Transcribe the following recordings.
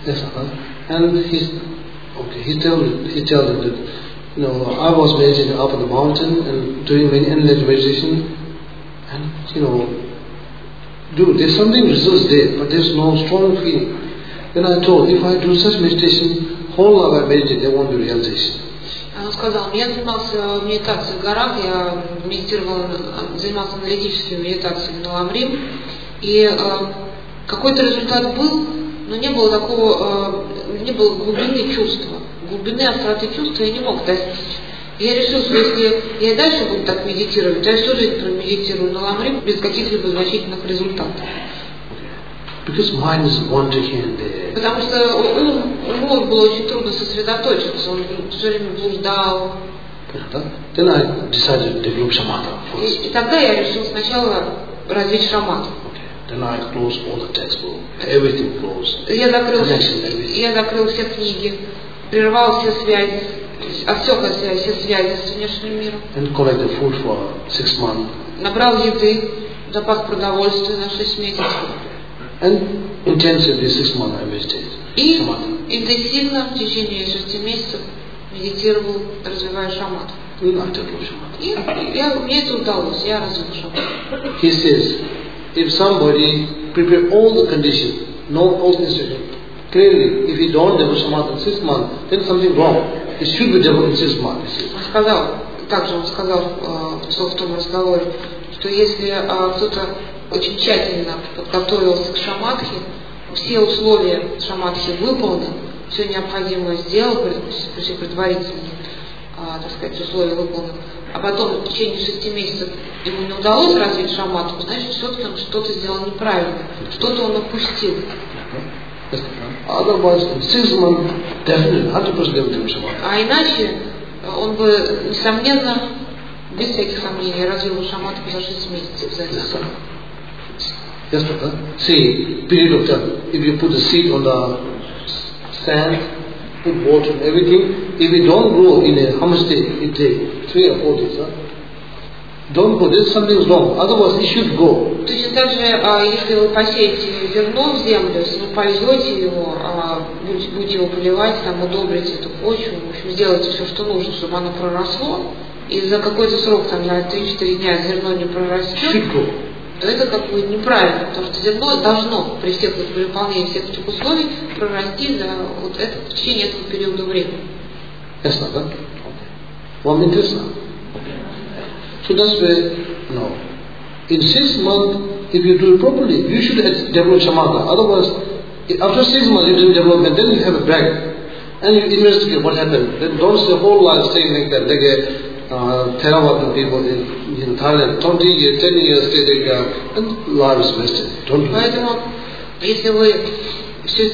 Yes, and he tells him that, I was meditating up on the mountain and doing many endless meditation, and there's something results there, but there's no strong feeling. Then I told, if I do such meditation, whole life I meditate, there won't be realization. Он сказал, я занимался медитацией в горах, я занимался аналитической медитацией на Ламрим, и какой-то результат был, но не было глубины чувства, глубины остроты чувства я не мог достичь. И я решил, что если я и дальше буду так медитировать, то я всю жизнь промедитирую на Ламрим без каких-либо значительных результатов. Because mind is wandering here and there. Потому что уму было очень трудно сосредоточиться, он все время блуждал. Then I decided to develop shamatha first. И тогда я решил сначала развить шамату. Then I closed all the textbooks, everything closed. Я закрыл все книги, прервал все связи, отсек от все связи с внешним миром. And collected food for 6 months. Набрал еды, запас продовольствия на 6 месяцев. And intensively 6 months I meditated. И интенсивно в течение 6 месяцев медитировал, развивая шамату. И мне это удалось, я развил шамату. He says, if somebody prepare all the conditions, know all the instructions, clearly, if he don't develop shamatha in 6 months, then something wrong. It should be developed in 6 months. Он сказал в том разговоре, что если кто-то очень тщательно подготовился к шаматхе, все условия шаматхи выполнены, все необходимое сделал, все предварительные, условия выполнены, а потом в течение 6 месяцев ему не удалось развить шаматху, значит, все-таки он что-то сделал неправильно, что-то он упустил. А иначе он бы, несомненно, без всяких сомнений, развил шаматху за 6 месяцев за это. Yes, brother. See, period of time. If you put a seed on the sand, put water and everything, if it don't grow in how much day? It takes 3 or 4 days. Don't go. There's something wrong. Otherwise, it should go. Точно так же, если вы посеете зерно в землю, если вы пользете его, будете его поливать, удобрить эту почву, в общем, сделайте все, что нужно, чтобы оно проросло, и за какой-то срок, за 3-4 дня зерно не прорастет, то это как бы неправильно, потому что зерно должно при выполнении всех этих условий прорасти в течение этого периода времени. Ясно, да? Вам интересно? So that's why, in 6 months, if you do it properly, you should develop shamatha. Otherwise, after 6 months you do development, then you have a break, and you investigate what happened. Then don't stay whole life staying like that. Like Theravada people in Thailand, 20 years, 10 years stay there, and life is wasted. Don't do it. Поэтому, если вы все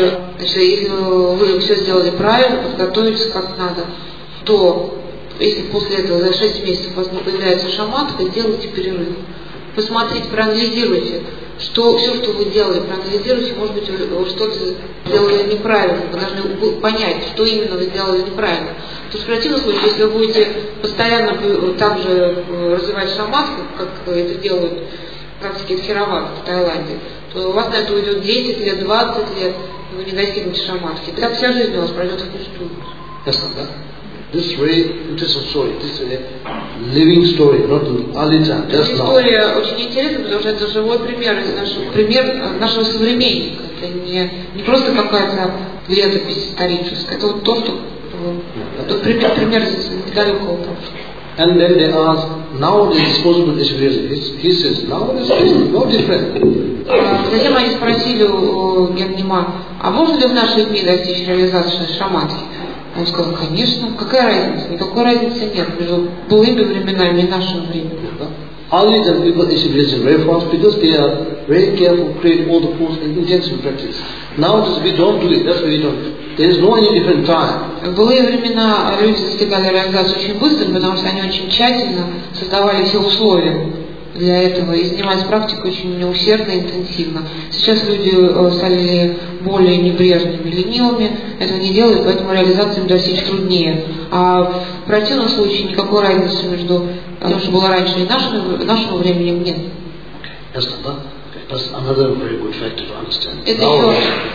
сделали правильно, подготовились как надо, то если после этого за 6 месяцев у вас не появляется шаматха, сделайте перерыв. Посмотрите, проанализируйте, все, что вы делали, проанализируйте, может быть, вы что-то сделали неправильно, вы должны понять, что именно вы сделали неправильно. То есть в противном случае, если вы будете постоянно так же развивать шаматху, как это делают практики Тхеравады в Таиланде, то у вас на это уйдет 10 лет, 20 лет, и вы не достигнете шаматхи. Так вся жизнь у вас пройдет впустую. Ясно, да? This is very interesting story. This is a living story, not an early time. Just now. История очень интересна, потому что это живой пример нашего современника. Это не просто какая-то летопись историческая. Это то, что пример далекого прошлого. And then they ask, nowadays disposable experience. He says, nowadays is no different. Затем они спросили у Гернима, а можно ли в наши дни достичь реализации шаматхи? Он сказал, конечно, какая разница? Никакой разницы нет между былыми временами и нашим временем. Early the people experience very fast because they are very careful, create all the foods and intensive practice. Nowadays we don't do it. That's why we don't. There is no any different time. В былые времена люди достигали реализации очень быстро, потому что они очень тщательно создавали все условия для этого и занимались практикой очень усердно и интенсивно. Сейчас люди стали более небрежными, ленивыми, этого не делают, поэтому реализацию достичь труднее. А в противном случае никакой разницы между тем, что было раньше, и нашим временем нет. That's another very good factor to understand. Это еще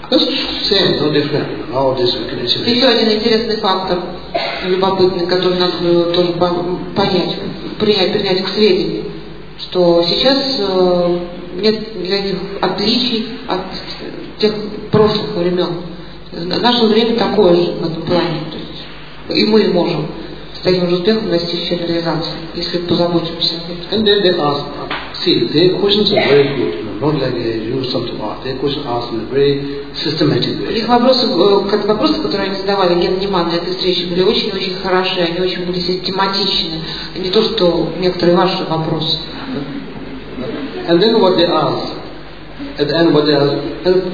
That's same, no different. How this we can achieve. Еще один интересный фактор, любопытный, который надо тоже понять, принять к сведению, что сейчас нет никаких отличий от тех прошлых времен. Наше время такое же в этом плане. То есть, и мы можем с таким же успехом достичь реализации, если позаботимся об этом. And then they ask, see, their questions are very good, not like you something art. Their questions asked in a very systematic way. Их вопросы, которые они задавали Ген Ниман на этой встрече, были очень-очень хороши, они очень были систематичны, а не то, что некоторые ваши вопросы. And then what they ask, at the end what they ask,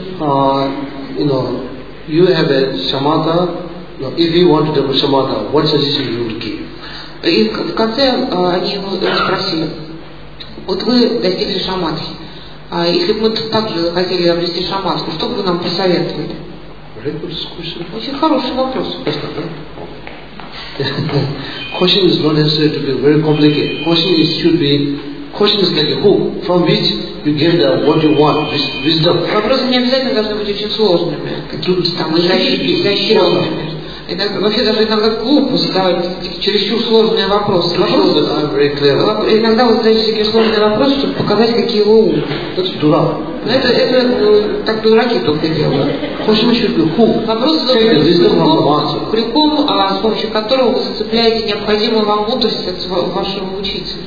you have a shamatha. If you want to develop shamatha, what suggestion you would give? И в конце они его спросили: вот вы достигли шаматхи, а если бы мы также хотели обрести шаматху, что бы вы нам посоветовали? Очень хороший вопрос. Question is not necessary to be very complicated. Question is like a hook from which you get what you want, wisdom. Вопросы не обязательно должны быть очень сложными, какими-то там изощренными. Вообще даже иногда глупо задавать чересчур сложные вопросы. Иногда вы задаете такие сложные вопросы, чтобы показать, какие вы умные. Это так дураки только делают. Вопрос задают крюком, с помощью которого вы зацепляете необходимую вам мудрость от вашего учителя.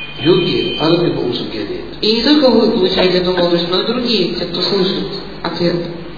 И не только вы получаете эту мудрость, но и другие, те, кто слышит ответ.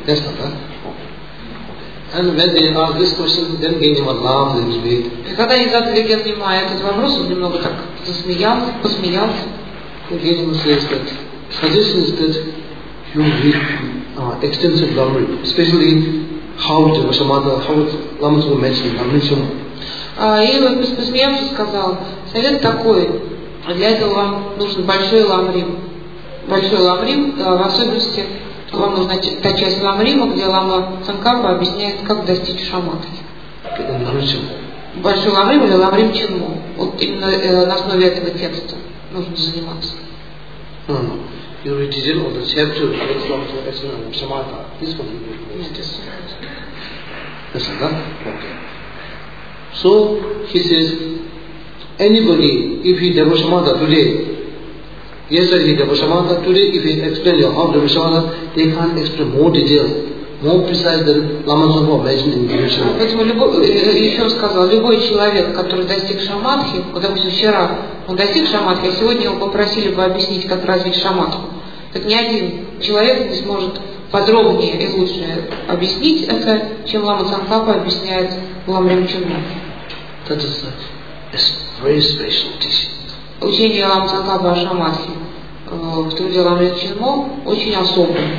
And when they asked this question, then Ген Ниман laughed a little bit. И когда они задали Ген Ниман этот вопрос, он немного так посмеялся. Ген Ниман says that suggestion is that you read extensive Lamrim, especially how the Shamatha, how Lama Tsongkhapa mentioned Lamrim Chimo. И он посмеялся и сказал: совет такой, для этого вам нужен большой ламрим. Большой ламрим, в особенности вам нужна та часть ламрима, где Лама Цongkhapa объясняет, как достичь шаматхи. Большой ламрим или ламрим чинмо. Вот именно на основе этого текста нужно заниматься. You read detail of the chapter of Shamatha. This one you read. Yes, okay. So he says, anybody, if he develops Shamatha today, yesterday he developed Shamatha, today if he explains how to develop Shamatha, they can't explain more detail, more precise than Lama Tsongkhapa mentioned in the Shamatha. Поэтому еще он сказал, любой человек, который достиг шаматхи, вот, допустим, вчера он достиг шаматхи, а сегодня его попросили бы объяснить, как развить шаматху, так ни один человек не сможет подробнее и лучше объяснить это, чем Лама Цongkhapa объясняет Ламрим Чинмо. That is a very special teaching. Учение Лама Цongkhapa о шаматхе в труде Ламрим Чинмо очень особое.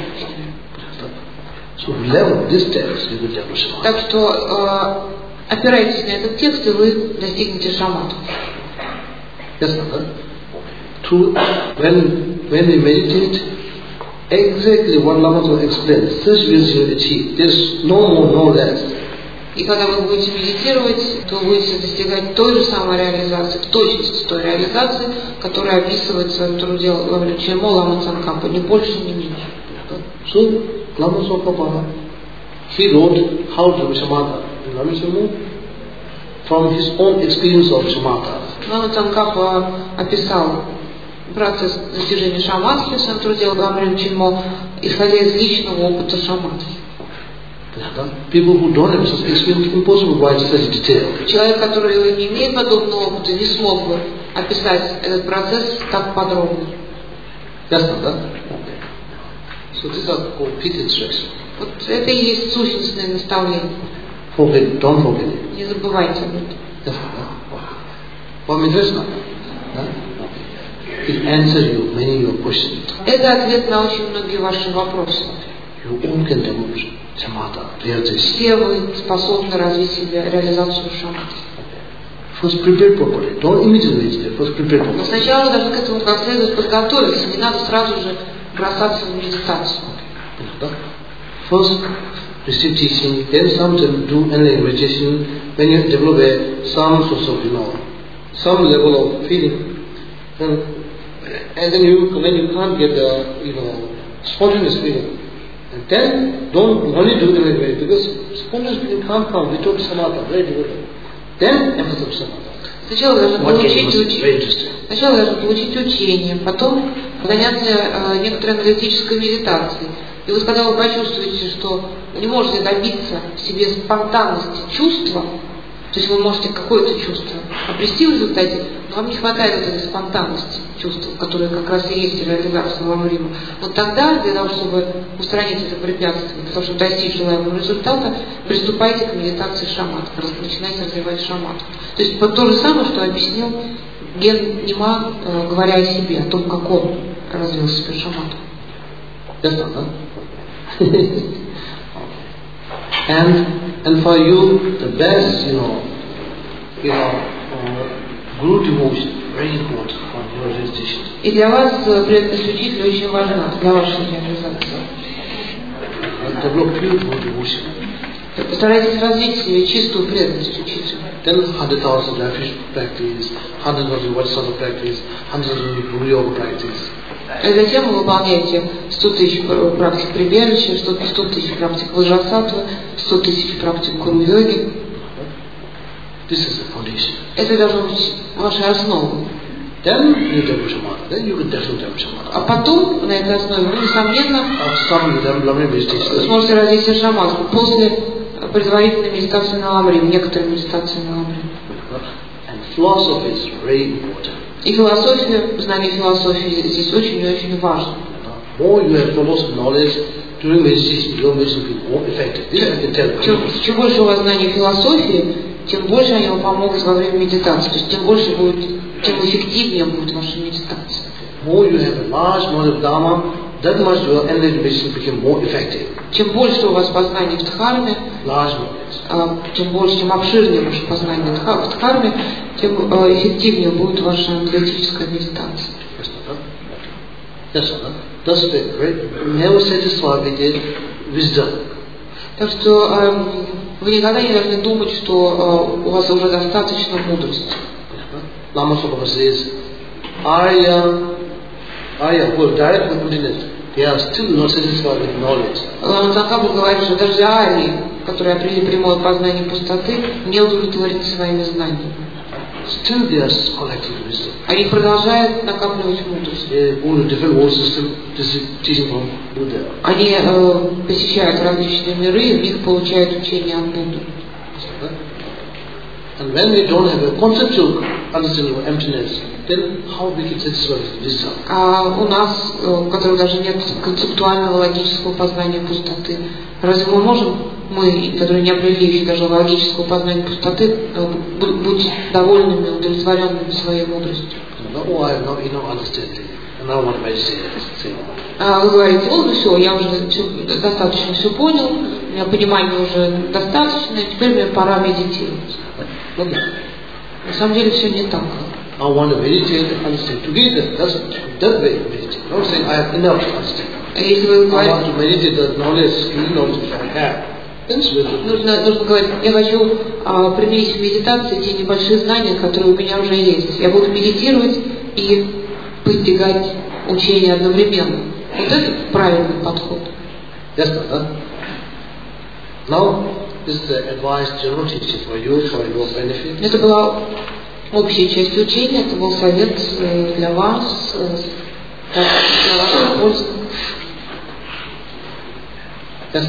So learn this text, you will develop Shamatha. Так что опирайтесь на этот текст, и вы достигнете шаматхи. Yes, sir. Through when we meditate, exactly what Lama Tsongkhapa explained, such will you achieve. There's no more, no less. И когда вы будете медитировать, то вы будете достигать той же самой реализации, в точности той реализации, которая описывается в своем труде Ламрим Чинмо Лама Цongkhapa, ни больше, ни меньше. So Lama Tsongkhapa, he wrote how to do Shamatha in Lamrim Chimo from his own experience of Shamatha. Лама Цongkhapa описал процесс достижения шаматхи в своем труде Ламрим Чинмо, исходя из личного опыта шаматхи. People who don't have such experience, impossible to write such detail. Человек, который не имеет подобного опыта, не смог бы описать этот процесс так подробно. Ясно, да? So these are called pit instructions. Вот это и есть сущностное наставление. Don't forget it. Не забывайте об этом. Ясно, да? Вам интересно? Да? It answers you many of your questions. Это ответ на очень многие ваши вопросы. You all can develop Shamatha, realization. Все вы способны развить себе реализацию шаматхи. First prepare properly. Don't immediately meditate. First prepare properly. Но сначала вы должны к этому как следует подготовиться. Не надо сразу же бросаться в медитацию. First receive teaching, then sometimes do analytic meditation. When you develop some sort of, some level of feeling, and then when you can't get the, spontaneous feeling, And then don't only do it immediately, because spontaneous feeling can't come without samatha, very difficult. Then emphasis samatha. Сначала должны получить учение, потом заняться некоторой аналитической медитацией. И вот когда вы почувствуете, что не можете добиться в себе спонтанности чувства, то есть вы можете какое-то чувство обрести в результате, но вам не хватает вот этой спонтанности чувств, которые как раз и есть реализация Ламрима. Вот тогда, для того, чтобы устранить это препятствие, для того, чтобы достичь желаемого результата, приступайте к медитации шаматха, начинайте развивать шаматху. То есть то же самое, что объяснил Ген Нима, говоря о себе, о том, как он развил себе шаматху. And for you, the best, guru devotion, very important for your realization. И для вас преданность учителя очень важна, для вашей реализации. Develop pure guru devotion. Постарайтесь развить в себе чистую преданность учителю. Then 100,000 refuge practice, 100,000 Vatsala practice, 100,000 Guru Yoga practice. И затем вы выполняете 100 тысяч практик прибежища, 100 тысяч практик Ваджрасаттвы, 100 тысяч практик Гуру-йоги. This is the foundation. Это должно быть вашей основой. Then you develop samatha. Then you can definitely develop samatha. А потом на этой основе вы, несомненно, сможете развить шаматху после предварительной медитации на Ламрим, некоторые медитации на Ламрим. And philosophy is very important. И философия, знание философии здесь очень и очень важно. More you have philosophy knowledge during meditation, your meditation will be more effective. This I can tell. Чем больше у вас знаний философии, тем больше они вам помогут во время медитации. То есть тем больше будет, тем эффективнее будет ваша медитация. More you have a large knowledge of Dharma, that much your energy meditation become more effective. Чем больше у вас познаний в Дхарме, чем больше, чем обширнее ваше познание в Дхарме, тем эффективнее будет ваша аналитическая медитация. Thus, never satisfied with it, wisdom. Так что вы никогда не должны думать, что у вас уже достаточно мудрости. Lama Prabhupada says, Arya, who are direct with goodness, they are still not satisfied with knowledge. Лама Цанхабу говорит, что даже арии, которые определили прямое познание пустоты, не удовлетворены своими знаниями. Still they are collecting wisdom. Они продолжают накапливать мудрость. They go to different world system, teaching from Buddha. Они посещают различные миры и в них получают учение от Будды. And when we don't have a conceptual understanding of emptiness, then how we can satisfy with wisdom? А у нас, у которых даже нет концептуального логического познания пустоты, разве мы можем, мы, которые не определили еще даже логического познания пустоты, быть довольными, удовлетворенными своей мудростью? Oh, I have no understanding. And I want to meditate. Вы говорите, ну все, я уже достаточно все понял, у меня понимания уже достаточно, теперь мне пора медитировать. На самом деле все не так. I want to meditate and understand together. That's that way meditate. Not saying I have enough to understand. Если вы говорите, I want to meditate the knowledge, skill knowledge which I have. Нужно говорить, я хочу применить в медитации те небольшие знания, которые у меня уже есть. Я буду медитировать и постигать учение одновременно. Вот это правильный подход. Yes, Now, this is the advice, general teaching for you, for your benefit. Это была общая часть учения, это был совет для вас, для вашей пользы. Yes,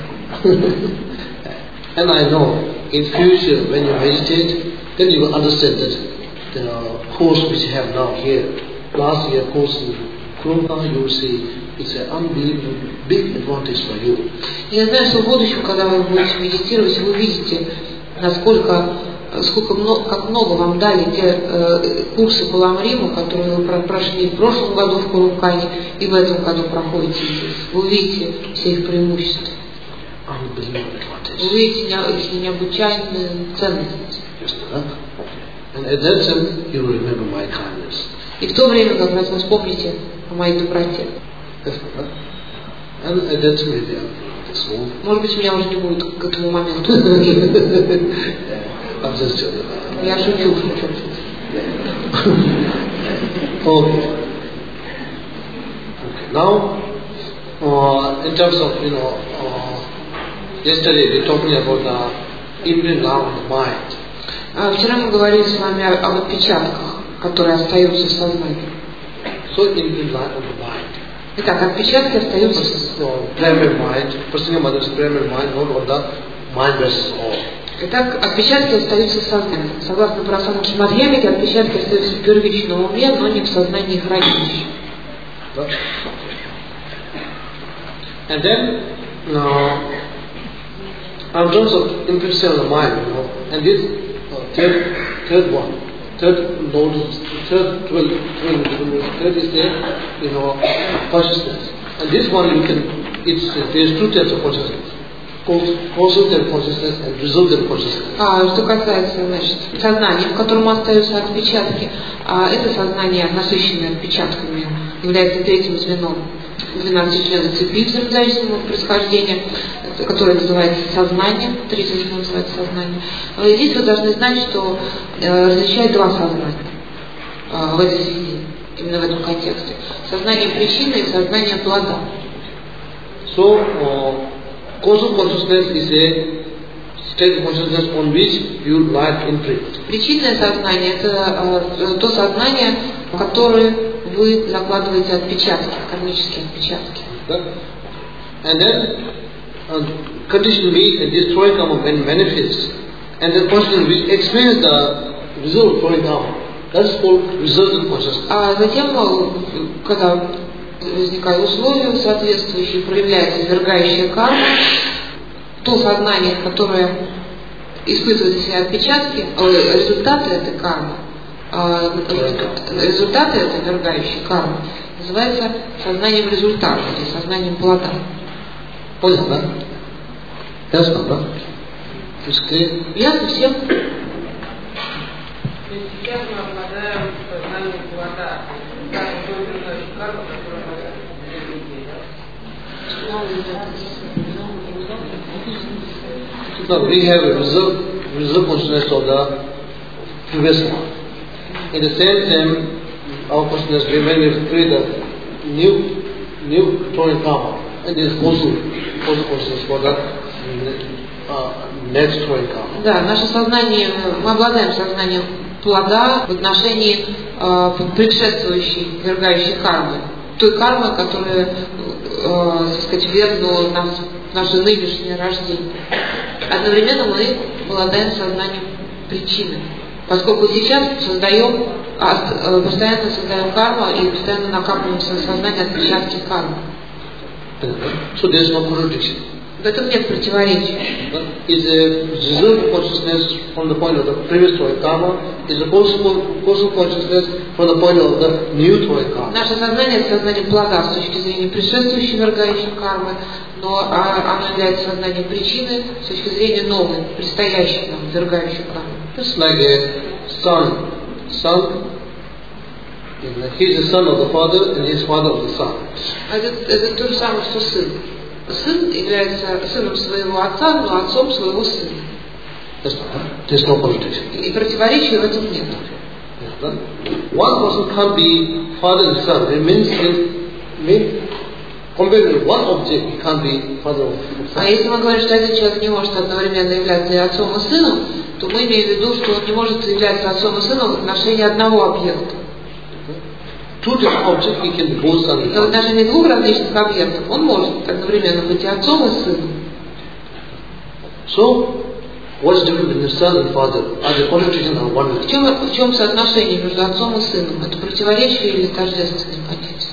And I know, in future, when you meditate, then you will understand that the course which you have now here, last year course in Krumpa, you will see it's an unbelievable big advantage for you. Я знаю, что в будущем, когда вы будете медитировать, вы увидите, как много вам дали те курсы по Ламриму, которые вы прошли в прошлом году в Курукане и в этом году проходите здесь. Вы увидите все их преимущества. Вы увидите необычайную ценность. And at that time, you will remember my kindness. И в то время как раз вы вспомните о моей доброте. And at that time, может быть, меня уже не будет к этому моменту. Я шучу. Okay. Now, in terms of, yesterday we talking about the imprint now on the mind. Вчера мы говорили с вами об отпечатках, которые остаются в сознании. So imprint now on the mind. Итак, отпечатки остаются в soзнании. Primary mind, personal mother's primary mind, not on the mind versus all. Итак, отпечатки остаются в сознании. Согласно Прасаму Шмадхьямике, отпечатки остаются в первичном уме, но не в сознании хранилища. And then, in terms of impression on the mind, and this third one, third is the, consciousness. And this one there's two types of consciousness. Causal consciousness and resultant consciousness. Что касается, сознания, в котором остаются отпечатки, это сознание, насыщенное отпечатками, является третьим звеном 12-членной цепи взаимозависимого происхождения, которое называется сознание, третье звено называется сознание. И здесь вы должны знать, что различают два сознания в этой связи, именно в этом контексте. Сознание причины и сознание плода. So, causal consciousness is a state of consciousness on which you light imprint. Причинное сознание – это то сознание, в которое вы закладываете отпечатки, кармические отпечатки. And then condition means and destroy karma when manifests, and then consciousness which experience the result of throwing karma. That's called resultant consciousness. А затем, когда возникают условия соответствующие, проявляется извергающая карма, то сознание, которое испытывает в себе отпечатки, результаты этой кармы, результаты этой извергающей кармы называется сознанием результата или сознанием плода. Понял, да? Ясно, да? Ясно всем? Сейчас мы обладаем сознанием плода, карма, которая No, we have a reserve consciousness of the previous one. In the same time, our consciousness, when we create a new throwing karma, and this is causal consciousness for the next throwing karma. Да, наше сознание, мы обладаем сознанием плода в отношении предшествующей, вергающей кармы. Той кармы, которая, так сказать, ввергнула нас в наше нынешнее рождение. Одновременно мы обладаем сознанием причины, поскольку сейчас постоянно создаем карму и постоянно накапливаем в своем сознании отпечатки кармы. So there is no contradiction. В этом нет противоречия. Is a result consciousness from the point of the previous throwing karma, is a causal consciousness from the point of the new throwing karma. Наше сознание – это сознание плода с точки зрения предшествующей вергающей кармы, но оно является сознанием причины с точки зрения новой, предстоящей нам вергающей кармы. It's like a son. He is the son of the father and he is father of the son. Это то же самое, что сын. Сын является сыном своего отца, но отцом своего сына. There's no contradiction. И противоречия в этом нет. One person can't be father and son. It means compared with one object, he can't be father of son. А если мы говорим, что один человек не может одновременно являться и отцом и сыном, то мы имеем в виду, что он не может являться отцом и сыном в отношении одного объекта. Two different objects, he can be both son and Но в father. отношении двух различных объектов он может одновременно быть и отцом и сыном. So, what is the difference between son and father? Are they contradiction or oneness? В чем соотношение между отцом и сыном? Это противоречие или тождественное понятие?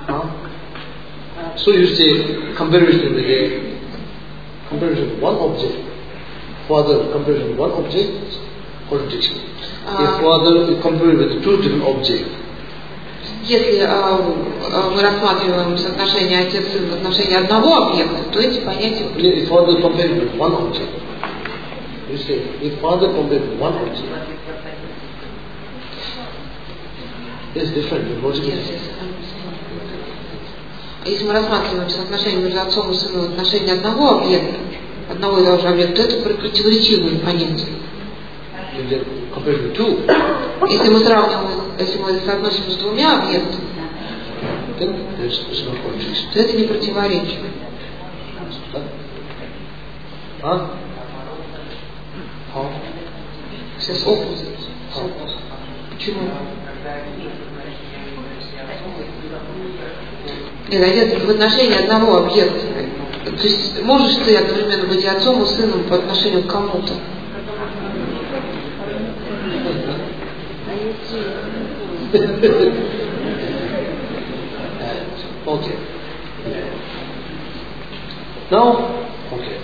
So you say comparison with one object. Father comparison with one object, contradiction. If father is compared with two different objects. Если мы рассматриваем соотношение отец-сын в отношении одного объекта, то эти понятия... If father compared with one object. You say, if father compared with one object. It's different. Если мы рассматриваем соотношение между отцом и сыном в отношении одного объекта, одного и того же объекта, то это противоречивые понятия. Compared with two. Если мы сравниваем, если мы соотносим с двумя объектами, then there's no contradiction. то это не противоречие. Huh? How? Сейчас opposite. Почему? Нет, в отношении одного объекта. То есть можешь ты одновременно быть и отцом, и сыном по отношению к кому-то. Okay. Now, okay.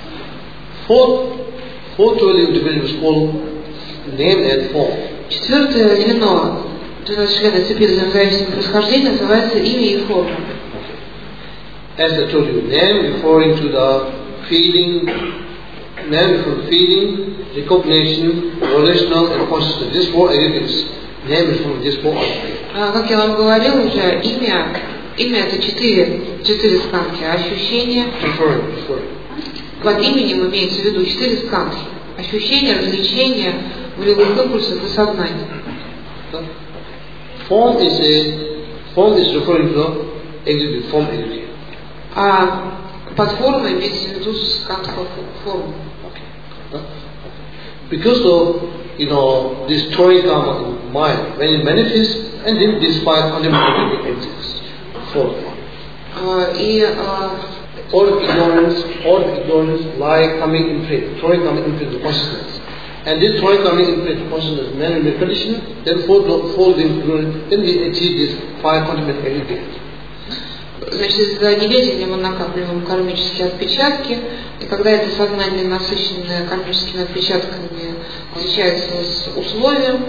Fourth dwelling division is called name and form. Четвертое звено, 12 членов цепи взаимозависимого происхождения, называется имя и форма. As I told you, name referring to the feeling, name for feeling, recognition, relational, and consciousness. These four aggregates. Name is from these four aggregates. Как я вам говорил уже, имя это четыре сканки, ощущения. Referring. Под именем имеется в виду 4 сканки. Ощущения, развлечения, волевых импульсов и сознания. Form is referring to aggregate, form aggregate. А под формой имеется в виду сканка формы. Because of this story karma in mind, when it manifests and then despite unlimited exists. Fourth one. All ignorance lie coming in print, story coming in print, consciousness. And this story coming in print, consciousness, man will be conditioned, then fall in ignorance, then we achieve this 5 fundamental aggregates. Значит, из-за неведения мы накапливаем кармические отпечатки, и когда это сознание, насыщенное кармическими отпечатками, встречается с условием,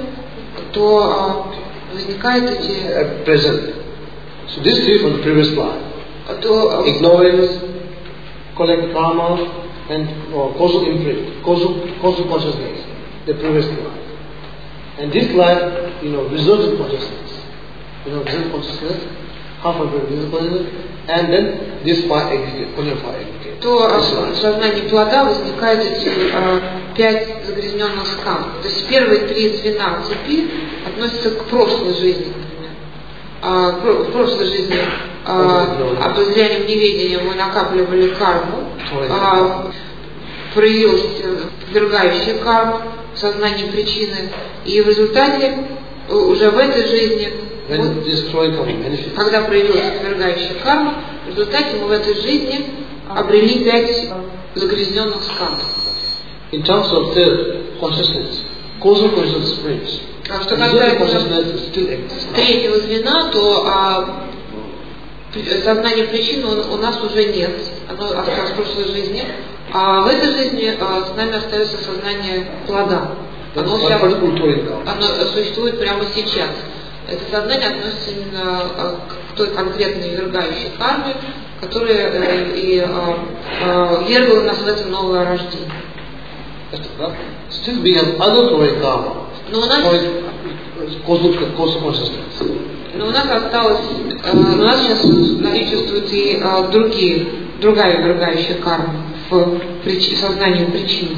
то возникают эти... Present. So this three from the previous slide. Ignorance, collect karma, and causal imprint, causal consciousness, the previous slide. And this slide, resultant consciousness. Resultant consciousness, half of the visible, and then this 5 aggregate, only 5 aggregate. То в сознании плода возникают эти 5 загрязненных сканов. То есть первые 3 звена цепи относятся к прошлой жизни. В прошлой жизни под влиянием неведения мы накапливали карму, проявилась ввергающая карма в сознании причины, и в результате уже в этой жизни, когда проявилась ввергающая карма, в результате мы в этой жизни обрели 5 загрязненных сканов. In terms of third consciousness, causal consciousness springs. Что касается третьего звена, то сознание причины у нас уже нет, оно осталось в прошлой жизни, а в этой жизни с нами остается сознание плода. Оно существует прямо сейчас. Это сознание относится именно к той конкретной вергающей карме, которая и вергала нас в это новое рождение. Still we have other story karma. Но у нас сейчас наличествует и другая вергающая карма в сознании причины.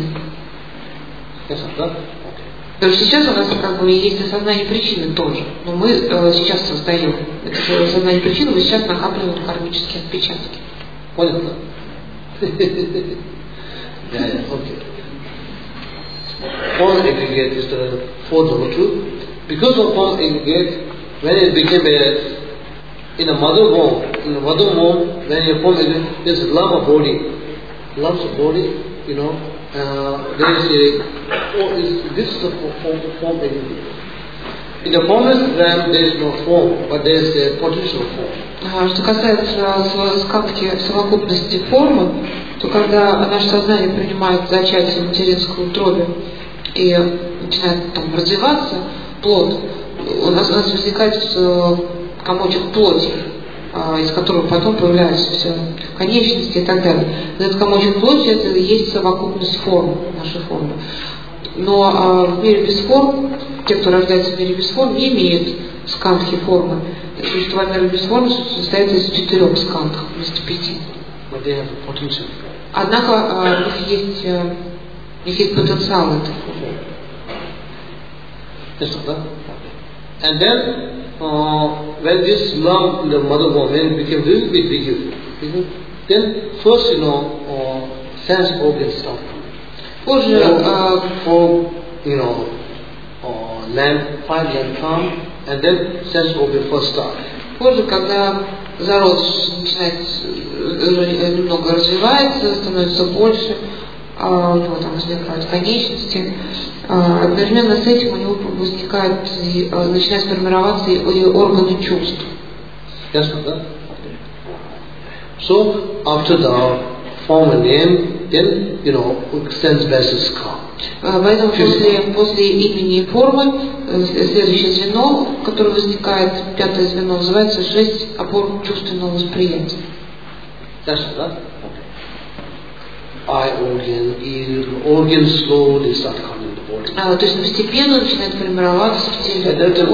То есть сейчас у нас есть осознание причины тоже, но мы сейчас создаем это сознание причины, мы сейчас накапливаем кармические отпечатки. Понятно? Okay. Form aggregate is the fourth number 2. Because of form aggregate, when it became in a mother womb, when you form aggregate, there's a lump of body. Lumps of body, there is this is the form aggregate. In the formless realm, there is no form, but there is a potential form. Что касается сканки совокупности формы, то когда наше сознание принимает зачатие материнской утробе и начинает там развиваться, плод, у нас возникает комочек плоти, из которого потом появляются все конечности и так далее. Этот комочек плоти — это и есть совокупность форм, нашей формы. Но в мире без форм, те, кто рождается в мире без форм, не имеют сканки формы. Существа мира без формы состоят из 4 сканков вместо 5. Однако у них есть потенциал этой формы. And then when this love in the mother woman became a little bit bigger, then first, sense organs start coming. Позже, Lamp, 5 lamp come, and then sense organ first start. Позже, когда зародыш начинает немного развивается, становится больше, у него там возникают конечности, одновременно с этим у него возникают и начинают формироваться и органы чувств. Yes, да? So after the form and name, then sense bases come. Поэтому после имени и формы следующее звено, которое возникает, пятое звено, называется 6 опор чувственного восприятия. That's that. Eye organ, ear organ, slow, they start coming in the body. То есть постепенно начинает формироваться в теле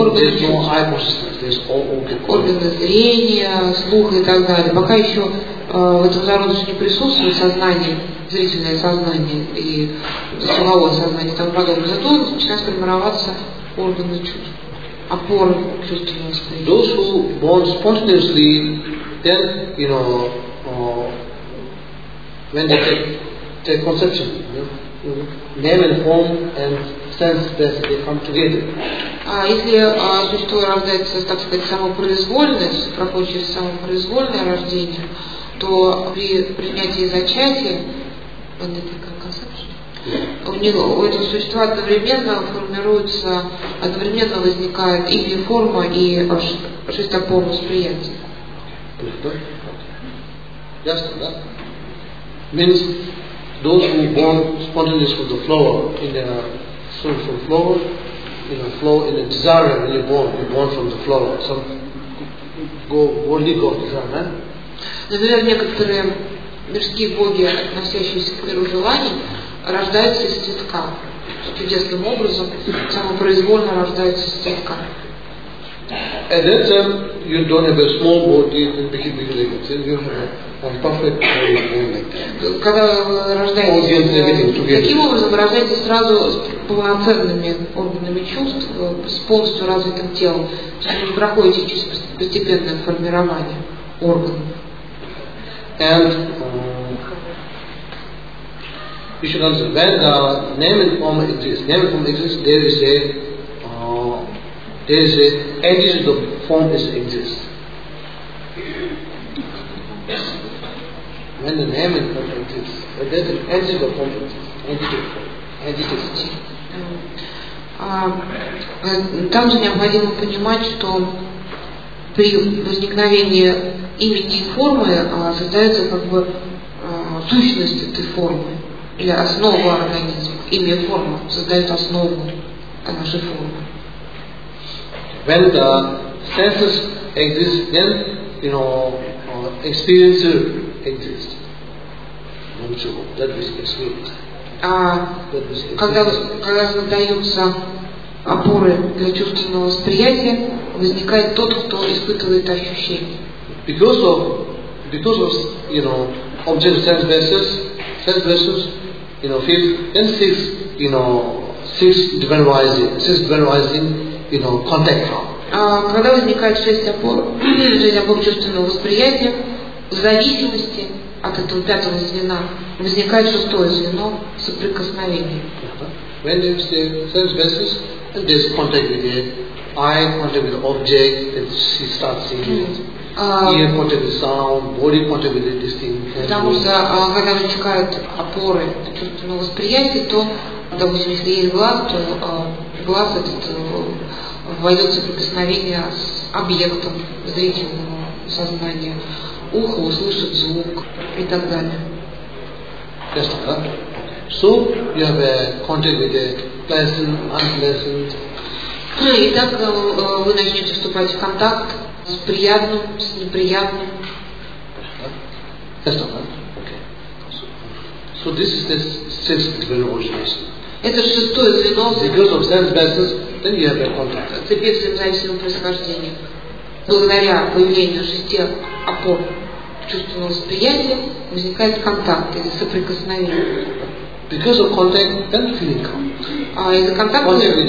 органы зрения, слуха и так далее. Пока еще в этом зародыше не присутствует сознание, зрительное сознание и слуховое сознание и тому подобное, зато начинают формироваться органы чувств, опоры чувственного восприятия. Those who born spontaneously, then when they take conception, name and form and sense base, they come together. Если существо рождается, так сказать, самопроизвольно, проходит через самопроизвольное рождение, то при принятии зачатия, у этого существа одновременно формируется, одновременно возникает и форма, и 6 опор восприятия. Ясно, да? Means those who born spontaneous from the flower, from flower, flow in the desire when you're born from the flower. Some only go desire. Например, некоторые мирские боги, относящиеся к миру желаний, рождаются из цветка. Чудесным образом, самопроизвольно рождаются из цветка. At that time, you don't have a small body, you have a perfect body like that. Когда вы рождаетесь таким образом, вы рождаетесь сразу с полноценными органами чувств, с полностью развитым телом. То есть вы не проходите через постепенное формирование органов. And you should understand, when the name and form exists, there is a entity of the form exists. When the name and form exists, there is an entity of the form exists. Там же необходимо понимать, что при возникновении имени и формы создается как бы сущность этой формы или основа организма. Имя и форма создают основу нашей формы. When the senses exist, then experiencer exists. That is experience. Когда создаются опоры для чувственного восприятия, возникает тот, кто испытывает ощущения. Because of object sense bases, fifth, then six divine rising, contact come. Когда возникает 6 опор чувственного восприятия, в зависимости от этого 5-го звена возникает 6-е звено соприкосновения. When there is the sense basis, and there is contact with the eye, contact with the object, then she starts seeing it. Ear contact with sound, body contact with this thing. Потому что когда возникают опоры чувственного восприятия, то, допустим, если есть глаз, то глаз этот войдет в соприкосновение с объектом зрительного сознания, ухо услышит звук и так далее. Yes, so you have a contact with a pleasant, unpleasant. Итак, вы начнете вступать в контакт с приятным, с неприятным. Yes, okay. So this is the sixth divine origination. Это 6-е звено. Because of sense basis, then you have a contact. Цепи взаимозависимого происхождения. Благодаря появлению 6 опор чувственного восприятия возникает контакт или соприкосновение. Because of contact, then feeling comes. Из-за контакта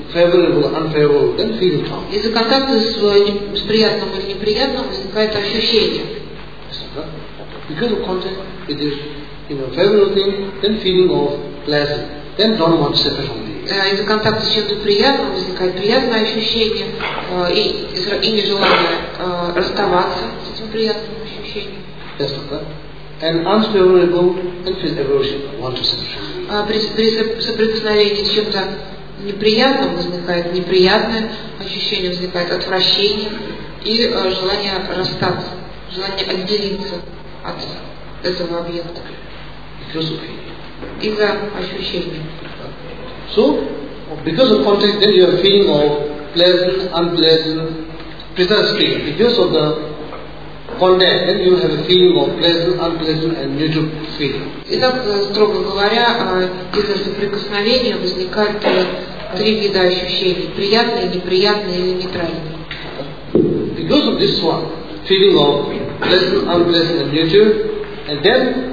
favorable, unfavorable, then feeling comes. Из-за контакта с приятным или неприятным возникает ощущение. Because of contact, it is favorable thing, then feeling of pleasant, then don't want to separate from these. Из-за контакта с чем-то приятным возникает приятное ощущение и нежелание расставаться с этим приятным ощущением. That's right. And unfavorable, then feel aversion, want to separate. При соприкосновении с чем-то неприятным возникает неприятное ощущение, возникает отвращение и желание расстаться, желание отделиться от этого объекта из-за ощущений. So, because of contact, then you are feeling of pleasant, unpleasant, precisely because of the contact, then you have a feeling of pleasant, unpleasant, and neutral feeling. Итак, строго говоря, из-за соприкосновения возникают три вида ощущений: приятные, неприятные или нейтральные. Because of this one, feeling of pleasant, unpleasant, and neutral, and then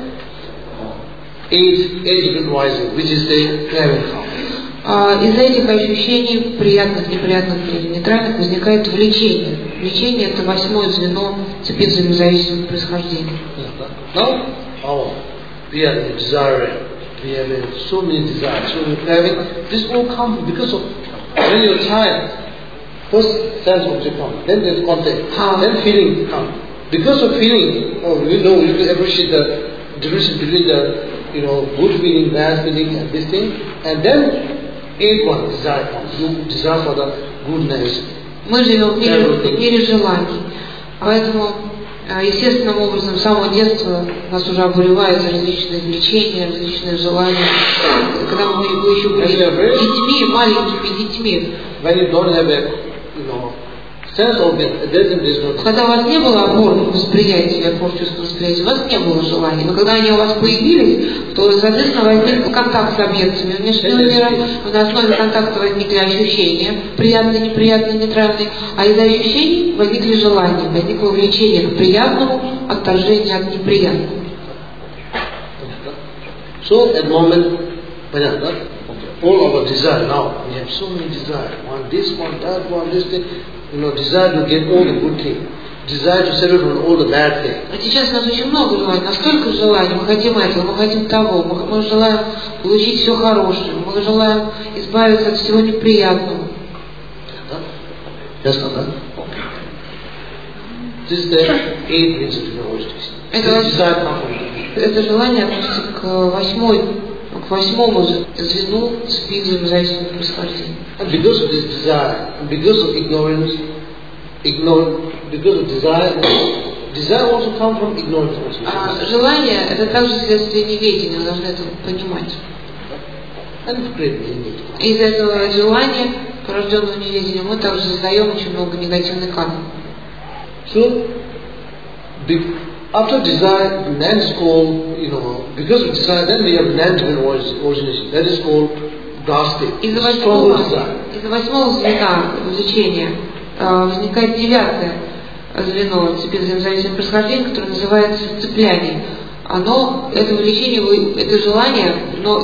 age rising, which is the craving form. Из-за этих ощущений, приятных, неприятных или нейтральных, возникает влечение. Влечение – это 8-е звено цепи взаимозависимого происхождения. Now, we are desiring, we have so many desires, so many craving. This all comes because of when you're tired. First sense object comes, then there's contact, then feeling comes. Because of feeling, you can appreciate the difference between the good feeling, bad feeling, and this thing, and then eighth one, desire comes. You desire for the goodness. Мы живем в мире желаний, поэтому естественным образом с самого детства нас уже обуревают различные влечения, различные желания. Когда мы еще были детьми, маленькими детьми, when you don't have a sense of it, there's no. Когда у вас не было опор восприятия, опор чувства восприятия, у вас не было желаний. Но когда они у вас появились, то, соответственно, возник контакт с объектами внешнего мира. На основе контакта возникли ощущения, приятные, неприятные, нейтральные. А из-за ощущений возникли желания, возникло влечение к приятному, отторжение от неприятного. So at the moment, all our desire now, we have so many desires. Want this, want that, want this thing. Desire to get all the good things. Desire to separate from all the bad things. А сейчас у нас очень много желаний, настолько желаний. Мы хотим этого, мы хотим того. Мы желаем получить все хорошее. Мы желаем избавиться от всего неприятного. Yes, okay. This is the eighth principle of это желание относится к 8-му звену цепи взаимозависимого происхождения. And because of this desire, because of ignorance, because of desire also comes from ignorance also. Желание – это также следствие неведения, вы должны это понимать. Из-за этого желания, порожденного неведением, мы также создаем очень много негативной кармы. So, after desire, then is called, because of desire, then we have non-divine origination. That is called drastic. Из-за 8-го звена влечения возникает 9-е звено цепи взаимозависимого происхождения, которое называется цепляние. Это влечение, это желание, но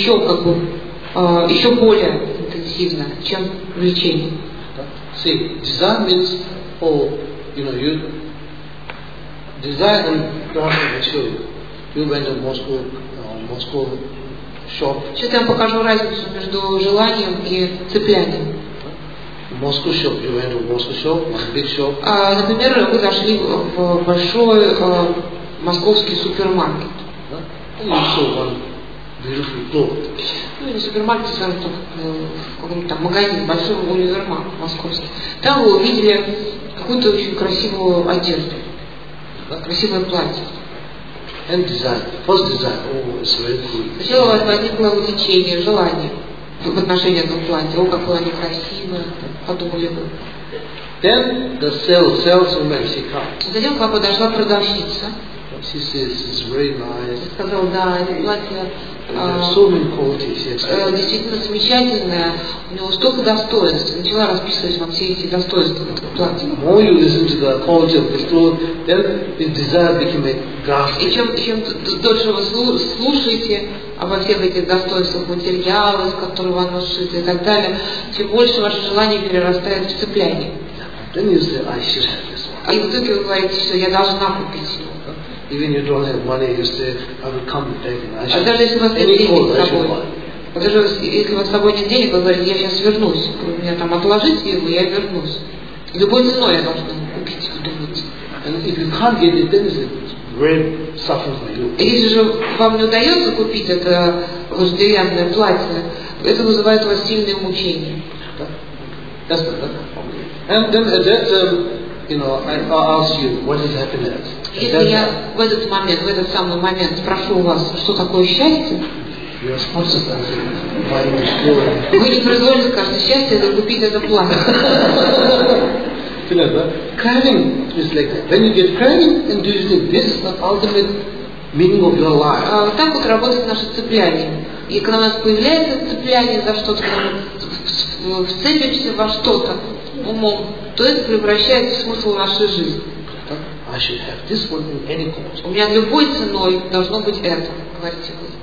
еще более интенсивно, чем влечение. See, desire means, you desire and drastic. You went to Moscow shop. Сейчас я вам покажу разницу между желанием и цеплянием. Moscow shop, you went to Moscow shop, one big shop. Например, вы зашли в большой московский супермаркет. And you saw one beautiful cloth. Не супермаркет, скажем так, какой-нибудь там магазин, большой универмаг московский. Там вы увидели какую-то очень красивую одежду, красивое платье. And desire, first desire, it's very good. Сначала у вас возникло влечение, желание в отношении этого платья. Какое они красивое, подумали вы. Then the saleswoman, she comes. Затем к вам подошла продавщица. She says, it's very nice. Сказала, да, это платье so many qualities. Действительно замечательное, у него столько достоинств. Начала расписывать вам все эти достоинства этого платья. More you listen to the quality of this clothes, then his desire became a grasping. И чем дольше вы слушаете обо всех этих достоинствах материала, из которого оно сшито и так далее, тем больше ваше желание перерастает в цепляние. Then you say, I should have this one. И в итоге вы говорите, что я должна купить его. Even you don't have money, you say, I will come back and I А should даже если у вас нет any денег clothes с I should собой, buy. даже если у вас с собой нет денег, вы говорите, я сейчас вернусь, вы меня там отложите его, я вернусь. Любой ценой я должна купить, вы думаете. And if you can't get it, then it's a great suffering for you. Если же вам не удается купить это вожделенное платье, это вызывает у вас сильные мучения. That's the And then at that I ask you, what is happiness? Если я в этот момент, в этот самый момент спрошу у вас, что такое счастье, you are sponsored by buying this clothes. вы непроизвольно скажете, счастье это купить это платье. Craving is like that. When you get craving, and do you think this is the ultimate meaning of your life? Вот так вот работает наше цепляние. И когда у нас появляется цепляние за что-то, когда мы вцепимся во что-то умом, то это превращается в смысл нашей жизни. I should have this one in any cost. У меня любой ценой должно быть это, говорите вы.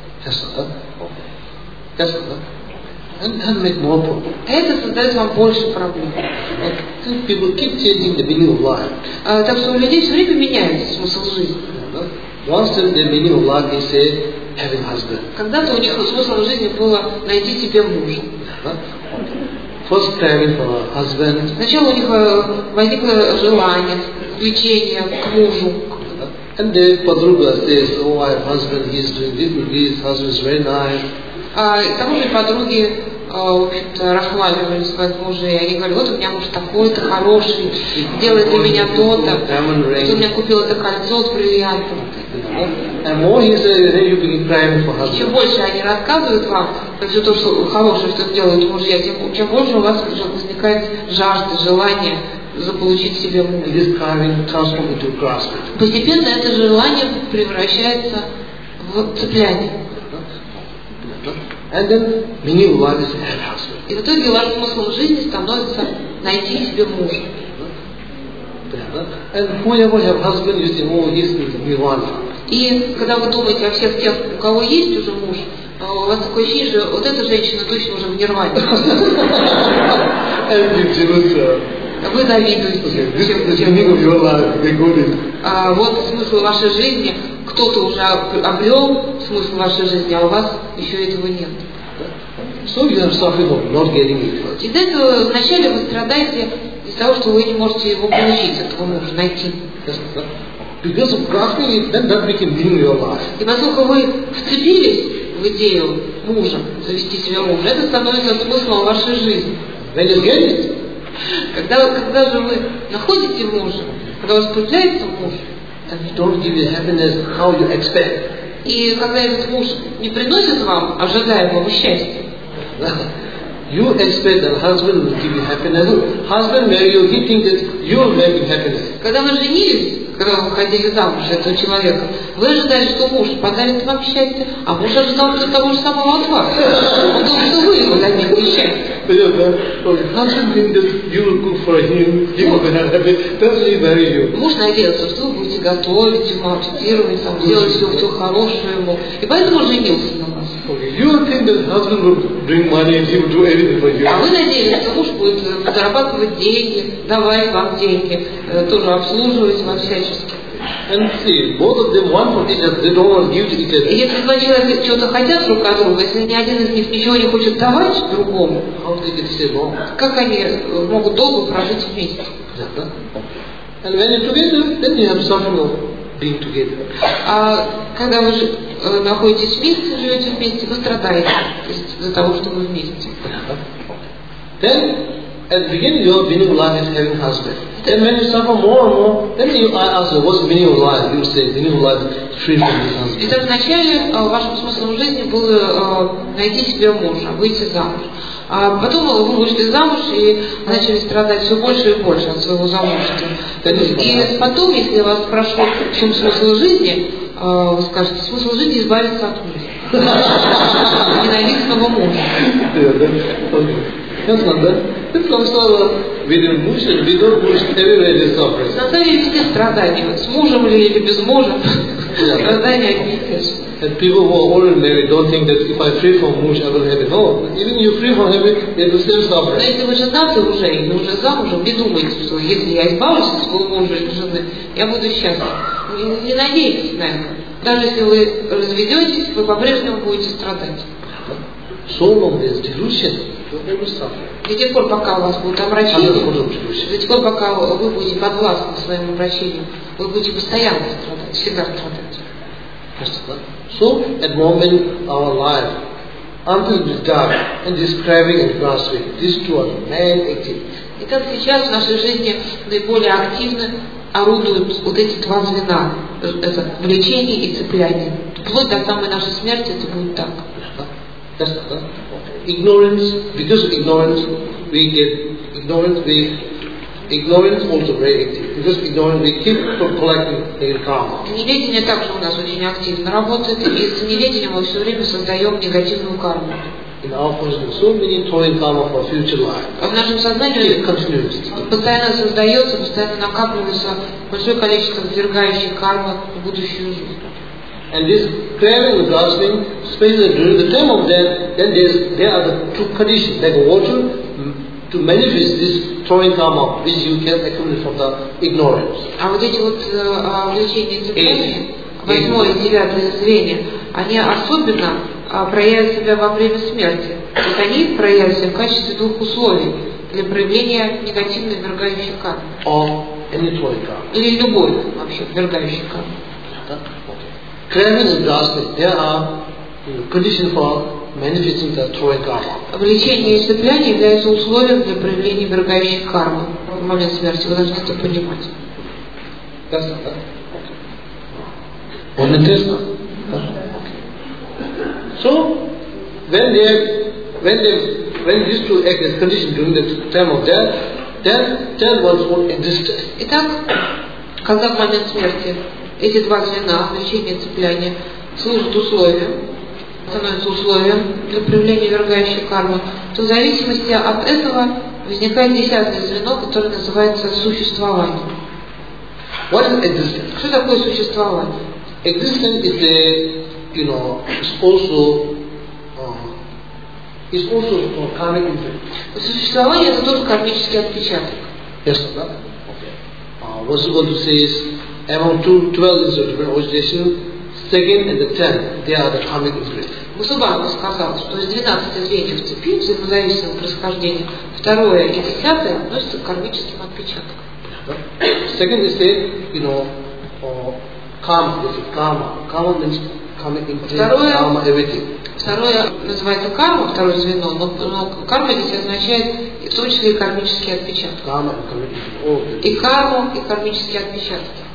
Yes, sir. And make more problem. Это создает вам больше проблем. People keep changing the meaning of life. Так что у людей все время меняется смысл жизни. Once the meaning of life is having husband. Когда-то у них смыслом жизни было найти себе мужа. First craving for a husband. Сначала у них возникло желание, влечение к мужу. And then подруга says, oh, I have husband, he is doing this, his husband is very nice. И к тому же подруги, в общем-то, расхваливали своих мужей. Они говорят, вот у меня муж такой-то хороший, делает для меня то-то, вот у меня купил это кольцо с бриллиантом. And more he says, then you begin crying for husband. Чем больше они рассказывают вам все то, что хорошее, что делают мужья, тем больше у вас уже возникает жажда, желание заполучить себе мужа. Постепенно это желание превращается в цепляние. И в итоге вашим смыслом жизни становится найти себе мужа. И когда вы думаете о всех тех, у кого есть уже муж, у вас такое ощущение, что вот эта женщина точно уже в нирване. Вы завидуете. Вот смысл вашей жизни, кто-то уже обрел смысл вашей жизни, а у вас еще этого нет. Из-за этого вначале вы страдаете из-за того, что вы не можете его получить, этого мужа, найти. Because of grasping, then that became meaning your life. И поскольку вы вцепились в идею мужа, завести себе мужа, это становится смыслом вашей жизни. When you get it, когда же вы находите мужа, когда у вас появляется муж, and don't give you happiness how you expect. И когда этот муж не приносит вам ожидаемого счастья, you expect that husband will give you happiness. Husband marry you, he thinks that you will make him happiness. Когда вы женились, когда вы выходили замуж за этого человека, вы ожидали, что муж подарит вам счастье, а муж ожидал того же самого от вас. Он думал, что вы ему дадите счастье. Husband thinks that you will cook for him, he will be happy. That's why he marry you. Муж надеялся, что вы будете готовить ему, аппетировать, делать все хорошее ему, и поэтому женился на вас. You think that husband will bring money and he will do everything for you. А вы надеялись, что муж будет зарабатывать деньги, давать вам деньги, тоже обслуживать вас всячески. And see, both of them want for each other, they don't want to give to each other. И если два человека чего-то хотят друг от друга, если ни один из них ничего не хочет давать другому, как они могут долго прожить вместе? And when you're together, then you have something of being together. А когда вы находитесь вместе, живете вместе, вы страдаете, то есть из-за того, что вы вместе. Then, at the beginning, your meaning of life is having husband. Then when you suffer more and more, then I ask you, what's the meaning of life? You say, meaning of life is free from this husband. Итак, вначале вашим смыслом жизни было найти себе мужа, выйти замуж. А потом вы вышли замуж и начали страдать все больше и больше от своего замужества. И потом, если я вас спрошу, в чем смысл жизни, вы скажете, смысл жизни избавиться от мужа. Ненавистного мужа. That's not that. It's also within mush and without mush, everywhere is suffering. На самом деле везде страдания. С мужем или без мужа, страдания одни и те же. And people who are already married don't think that if I free from muj, I will have it. No, even you free from habit, you have the same Но suffering. если вы женаты уже, или уже замужем, не думайте, что если я избавлюсь от своего мужа или жены, я буду счастлив. Не надейтесь на это. Даже если вы разведетесь, вы по-прежнему будете страдать. So long there is delusion, you will suffer. До тех пор, пока у вас будет омрачение, до тех пор, пока вы будете подвластны своим омрачениям, вы будете постоянно страдать, всегда страдать. So, at the moment, our life, until we die, and this craving and grasping, these two are the main activities. Итак, сейчас в нашей жизни наиболее активно орудуют вот эти два звена, это влечение и цепляние. Вплоть до самой нашей смерти это будет так. Ignorance, because of ignorance, we get ignorance. Ignorance also very active. Because ignorance, we keep collecting negative karma. Неведение также у нас очень активно работает, и из-за неведения мы все время создаем негативную карму. In our consciousness, so many throwing karma for future life. В нашем сознании постоянно создается, постоянно накапливается большое количество ввергающих кармы в будущую жизнь. And this craving and grasping, especially during the time of death, then there are the two conditions, like water, to manifest this throwing karma, which you can accumulate from the ignorance. А вот эти вот влечения и цепления, 8 и 9 звенья, они особенно проявят себя во время смерти. То есть они проявят себя в качестве двух условий для проявления негативной ввергающей кармы. Or any throwing karma. Или любой вообще ввергающей кармы. Craving and grasping, there are conditions for manifesting the throwing karma. Влечение и цепляние являются условием для проявления ввергающей кармы в момент смерти. Вы должны это понимать. That's not that. One test. So, when these two act as conditions during the time of death, then one's own existence. Итак, когда в момент смерти эти два звена, влечение и цепляние, служат условием, становятся условием для проявления ввергающей кармы, то в зависимости от этого возникает 10-е звено, которое называется существование. What is existence? Что такое существование? Existence is also karmic imprint. Существование это тоже кармический отпечаток. Yes, sir. Okay. What's going to say is among 12 instruments of origination, second and the 10th, they are the karmic imprint. Мусубанга сказал, что из 12 звеньев цепи взаимозависимого происхождения, 2 и 10 относятся к кармическим отпечаткам. Second is karma. This is karma. Karma means karmic imprint, karma, everything. Второе называется карма, второе звено, но карма здесь означает в том числе и кармические отпечатки. Karma and karmic imprint. И карму, и кармические отпечатки.